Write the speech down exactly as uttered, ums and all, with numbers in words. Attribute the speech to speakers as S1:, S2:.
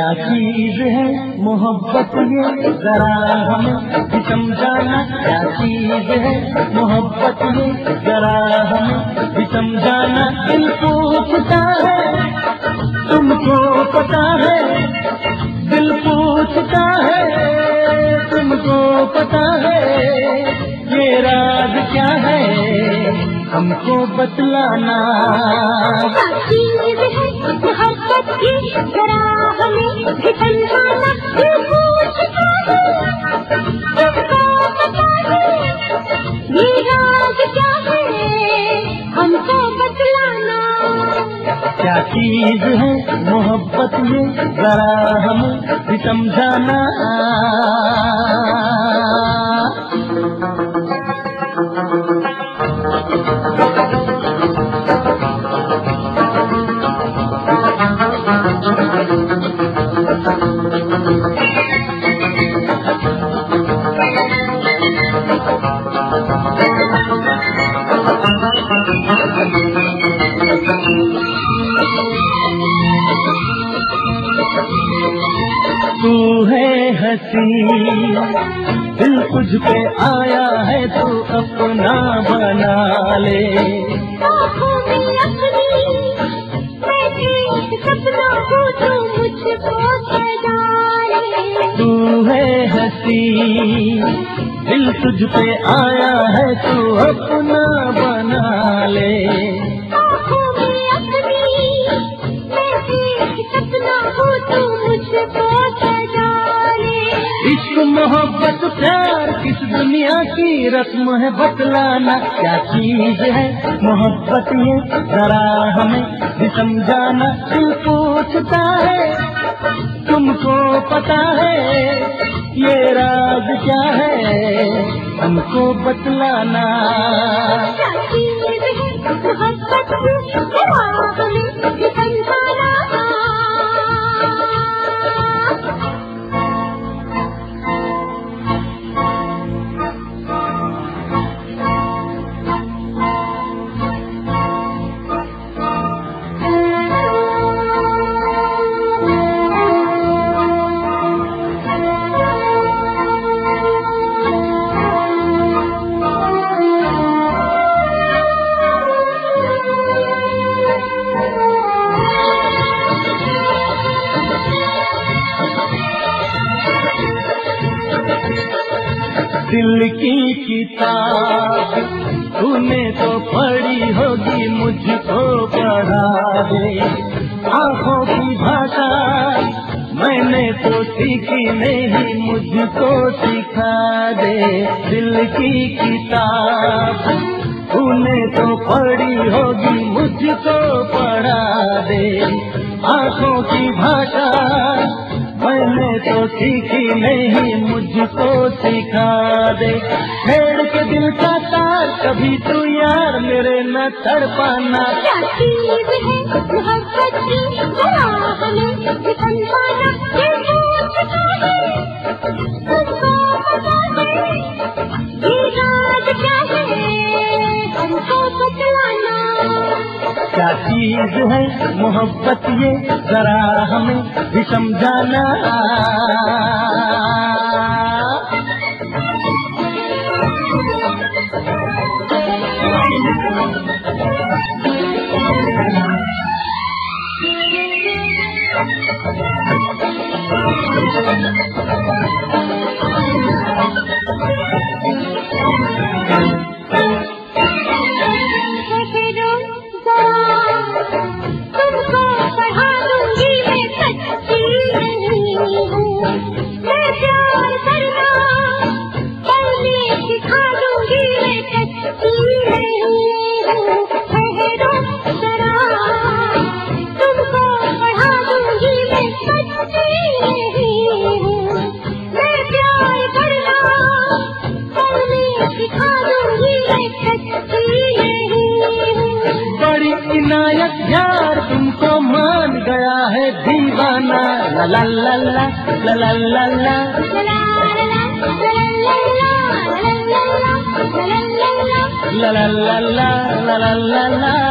S1: क्या चीज है मोहब्बत ये जरा हमें भी समझाना, क्या चीज है मोहब्बत ये जरा हमें भी समझाना। दिल पूछता है तुमको पता है, दिल पूछता है तुमको पता है, ये राज क्या है हमको बतलाना।
S2: क्या चीज है मोहब्बत की जरा हमें भी समझाना। दिल पूछता है तुमको पता है, ये राज क्या है हमको बतलाना।
S1: क्या चीज है मोहब्बत ये जरा हमें भी समझाना। तू है हसी दिल तुझ पे आया है, तू अपना बना ले।
S2: आँखों में अपनी मैं एक सपना को तू मुझको सजा ले।
S1: तू है हसी दिल तुझ पे आया है, तू अपना बना ले।
S2: आँखों में अपनी मैं एक सपना को तू मुझको सजा ले।
S1: इश्क मोहब्बत प्यार किस दुनिया की रस्म है बतलाना। क्या चीज है मोहब्बत ये जरा हमें भी समझाना। दिल पूछता है तुमको पता है, ये राज क्या है हमको बतलाना।
S2: क्या चीज है मोहब्बत की जरा हमें भी समझाना।
S1: दिल की किताब तूने तो पढ़ी होगी, मुझको पढ़ा दे। आँखों की भाषा मैंने तो सीखी नहीं, मुझको सिखा दे। दिल की किताब तूने तो पढ़ी होगी, मुझको पढ़ा दे। आँखों की भाषा मैंने तो सीखी नहीं, मुझको सिखा दे। छेड़ के दिल का तार कभी तू यार मेरे न तड़पाना।
S2: क्या चीज है मोहब्बत की जरा हमें भी समझाना। दिल पूछता है तुमको पता है, ये राज क्या है हमको बतलाना।
S1: क्या चीज है मोहब्बत ये जरा हमें भी समझाना।
S2: तुमको पढ़ा दूंगी मैं कच्ची नहीं हूँ, मैं प्यार करना पढ़ने सिखा दूंगी मैं कच्ची नहीं हूँ। ठहरो जरा तुमको पढ़ा दूंगी मैं कच्ची नहीं हूँ, मैं प्यार करना पढ़ने सिखा दूंगी मैं कच्ची नहीं हूँ।
S1: बड़ी इनायत यार तुमको मान गया है दीवाना। ला ला ला ला ला ला ला ला ला ला ला ला ला ला ला